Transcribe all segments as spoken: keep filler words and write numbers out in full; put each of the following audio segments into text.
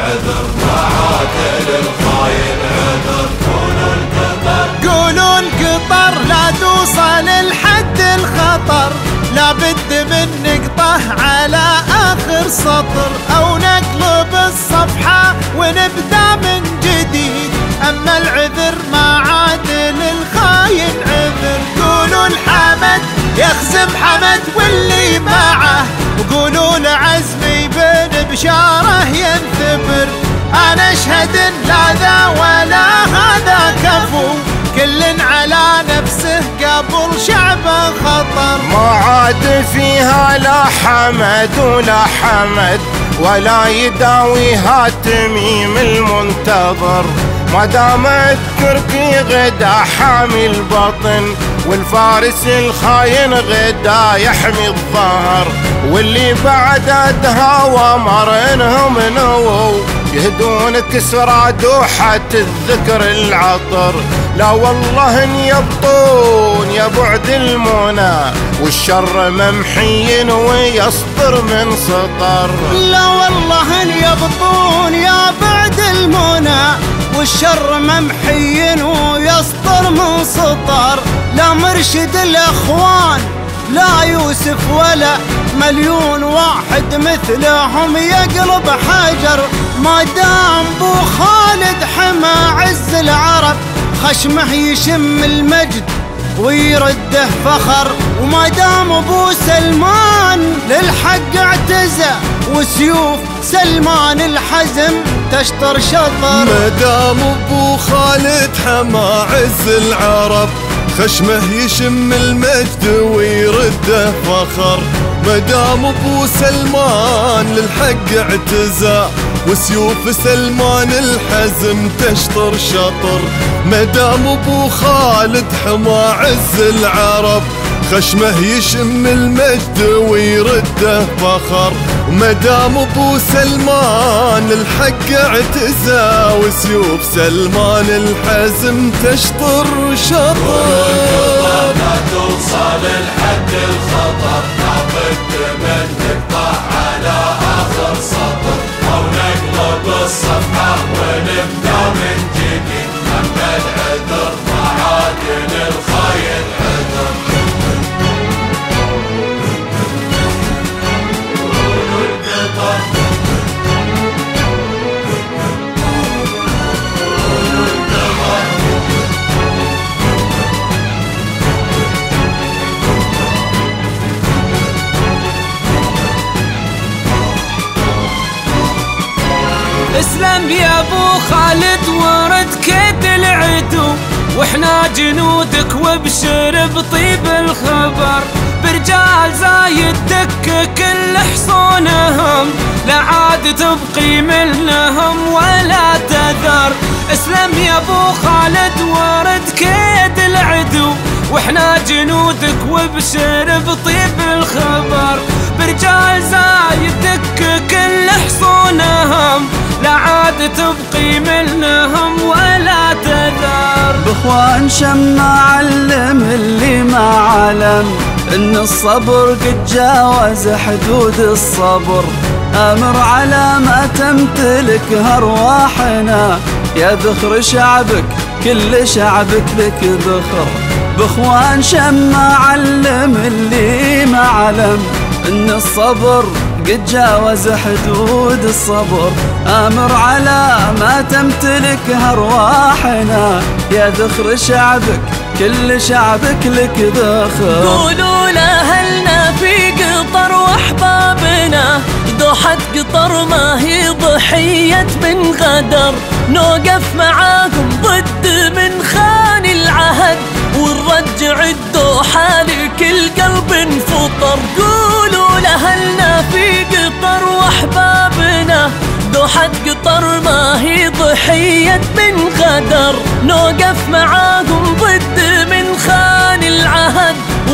العذر معاد للخاين عذر. قولوا القطر قولوا القطر لا توصل لحد الخطر، لابد من نقطه على آخر سطر، أو نقلب الصفحة ونبدأ من جديد. أما العذر ما عاد للخاين عذر. قولوا الحمد يخزم حمد واللي معه، وقولوا لعزمي بن بشاره ينثبر. أنا أشهد إن لا ذا ولا هذا كفو، كل على نفسه قبل شعبه خطر. ما عاد فيها لا حمد ولا حمد، ولا يداويها تميم المنتظر. ما دام التركي غدا حامي البطن، والفارس الخاين غدا يحمي الظهر. واللي بعد ادهى مرنهم نووا، يهدون كسرى دوحة الذكر العطر. لا والله ان يبطون يا بعد المنى، والشر ممحي ويصدر من سطر. لا والله ان يبطون يا بعد المنى، والشر ممحي ويصدر من سطر. لا مرشد الاخوان لا يوسف ولا مليون واحد مثلهم يقلب حجر. ما دام بو خالد حمى عز العرب، خشمه يشم المجد ويرده فخر. وما دام ابو سلمان للحق اعتزى، وسيوف سلمان الحزم تشطر شطر. ما دام ابو خالد حمى عز العرب، خشمه يشم المجد ويرده فخر. ما دام ابو سلمان للحق اعتزى، وسيوف سلمان الحزم تشطر شطر. ما دام ابو خالد حمى عز العرب، خشمه يشم المجد ويرده فخر. ما دام ابو سلمان الحق اعتزى، وسيوف سلمان الحزم تشطر شطر. لا توصل لحد الخطر، لابد من نقطع على آخر سطر، أو نقلب الصفحة ونبدأ من جديد. أما العذر ما عاد للخاين عذر. قولوا القطر قولوا القطر. اسلم يا ابو خالد ورد كيد العدو، واحنا جنودك وابشر بطيب الخبر. برجال زايد دك كل حصونهم، لا عاد تبقي منهم ولا تذر. اسلم يا ابو خالد ورد كيد العدو، واحنا جنودك وابشر بطيب الخبر. برجال زايد دك كل حصونهم، لا عاد تبقي منهم ولا تذر. باخوان شمع علم اللي ما علم، ان الصبر قد جاوز حدود الصبر. امر على ما تمتلك ارواحنا، يا ذخر شعبك كل شعبك لك ذخر. باخوان شمع علم اللي ما علم، ان الصبر قد جاوز حدود الصبر. امر على ما تمتلك ارواحنا، يا ذخر شعبك كل شعبك لك ذخر. قولوا لاهلنا في قطر واحبابنا، دوحة قطر ما هي ضحية من غدر. نوقف معاكم ضد من خان العهد، ونرجع الدوحة لكل قلب انفطر. قولوا لاهلنا في قطر واحبابنا، دوحة قطر ما هي ضحية من غدر. نوقف معاكم ضد من خان العهد،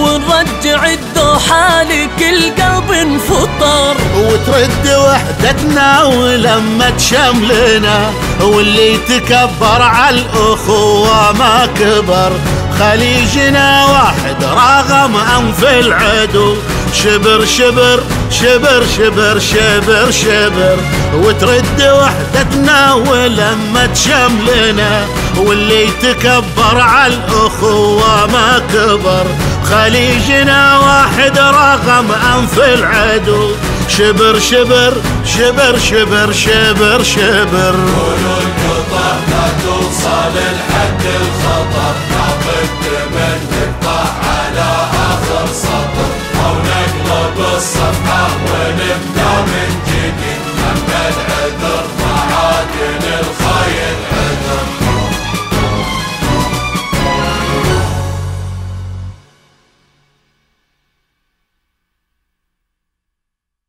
ونرجع الدوحة لكل قلب انفطر. وترد وحدتنا ولمة شملنا، واللي تكبر على الأخوة ما كبر. خليجنا واحد رغم أنف العدو. شبر شبر شبر شبر شبر شبر وترد وحدتنا ولما تشملنا، واللي يتكبر على الأخوة ما كبر. خليجنا واحد رغم أنف العدو. شبر شبر شبر شبر شبر شبر. قولوا القطع لا توصل لحد الخطر، ناخذ منك